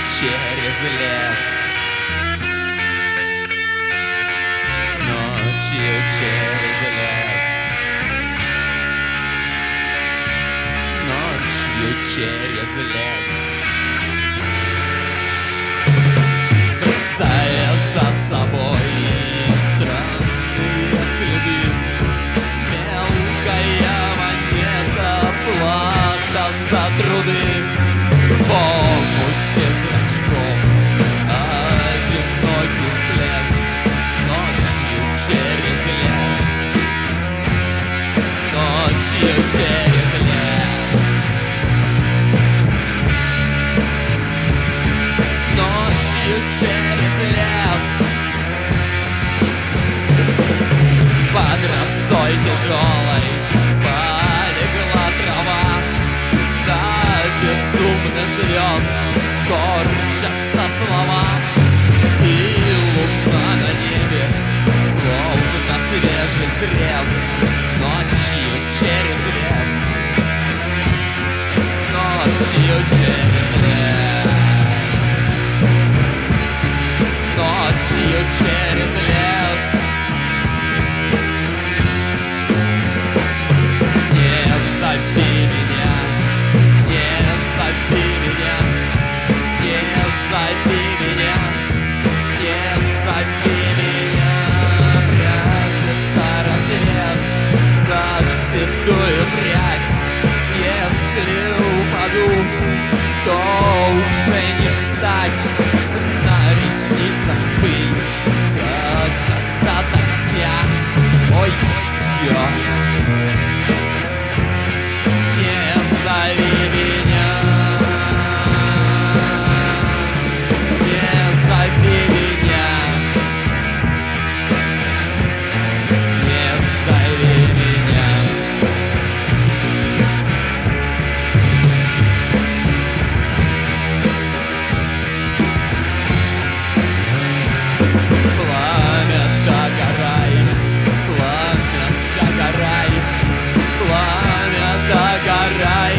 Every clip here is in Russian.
через лес, ночью через лес, ночью через лес, бросая за собой странные следы. Мелкая монета, плата за труды. В омуте зрачков одинокий всплеск, ночью через лес, ночью через лес, ночью через лес. Под росой тяжелой полегла трава, до безумных звезд корчатся слова, и луна на небе словно свежий срез, ночью через лес, ночью через лес, ночью через лес. Зови меня, не зови меня, не зови меня, не зови меня. Прячется рассвет за седую прядь. Если упаду, то уже не встать. На ресницах пыль, как остаток дня. Ой, все. Зови меня, не зови меня, не зови меня. Пламя догорай, пламя догорай, пламя догорай.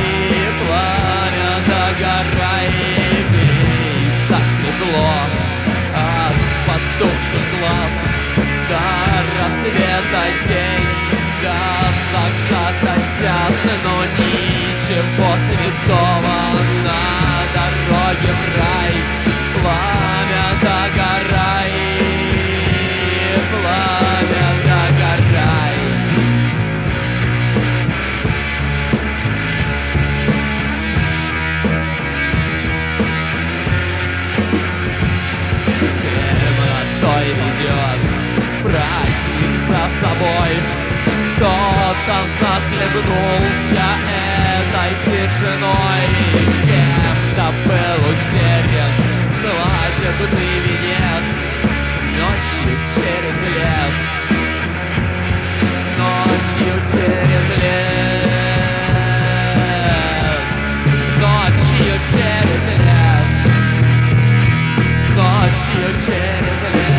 Догорай, грей, так светло от потухших глаз. До рассвета день, до заката час, но ничего святого на дороге в рай. Пламя догорай, пламя догорай. Ведет праздник за собой. Кто-то захлебнулся этой тишиной, кем-то был утерян свадебный венец. Ночью через лес, ночью через лес, ночью через лес, ночью через лес.